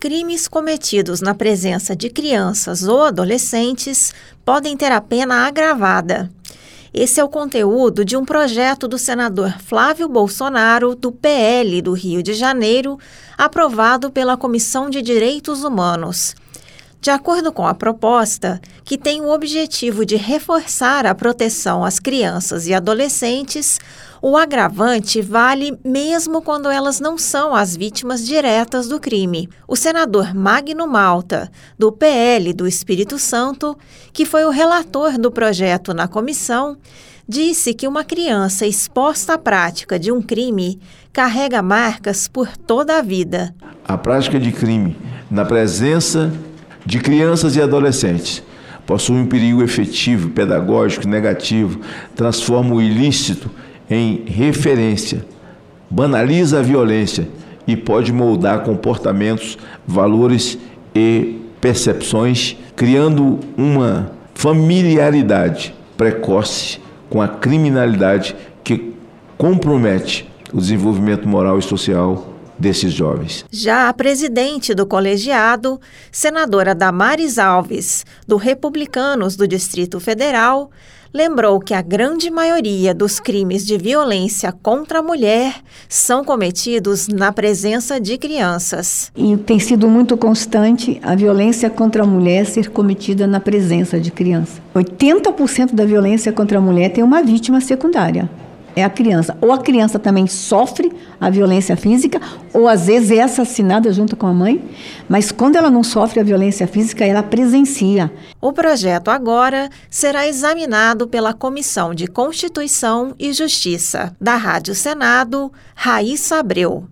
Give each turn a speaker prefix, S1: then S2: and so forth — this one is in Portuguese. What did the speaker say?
S1: crimes cometidos na presença de crianças ou adolescentes podem ter a pena agravada. Esse é o conteúdo de um projeto do senador Flávio Bolsonaro, do PL do Rio de Janeiro, aprovado pela Comissão de Direitos Humanos. De acordo com a proposta, que tem o objetivo de reforçar a proteção às crianças e adolescentes, o agravante vale mesmo quando elas não são as vítimas diretas do crime. O senador Magno Malta, do PL do Espírito Santo, que foi o relator do projeto na comissão, disse que uma criança exposta à prática de um crime carrega marcas por toda a vida.
S2: A prática de crime na presença de crianças e adolescentes possui um perigo efetivo, pedagógico, negativo, transforma o ilícito em referência, banaliza a violência e pode moldar comportamentos, valores e percepções, criando uma familiaridade precoce com a criminalidade que compromete o desenvolvimento moral e social desses jovens.
S1: Já a presidente do colegiado, senadora Damares Alves, do Republicanos do Distrito Federal, lembrou que a grande maioria dos crimes de violência contra a mulher são cometidos na presença de crianças.
S3: E tem sido muito constante a violência contra a mulher ser cometida na presença de criança. 80% da violência contra a mulher tem uma vítima secundária. É a criança. Ou a criança também sofre a violência física, ou às vezes é assassinada junto com a mãe, mas quando ela não sofre a violência física, ela presencia.
S1: O projeto agora será examinado pela Comissão de Constituição e Justiça. Da Rádio Senado, Raíssa Abreu.